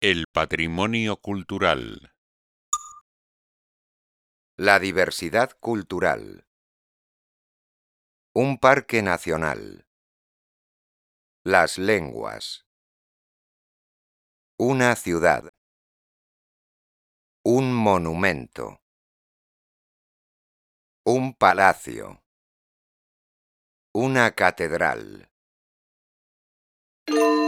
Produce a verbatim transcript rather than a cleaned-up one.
El patrimonio cultural. La diversidad cultural. Un parque nacional. Las lenguas. Una ciudad. Un monumento. Un palacio. Una catedral.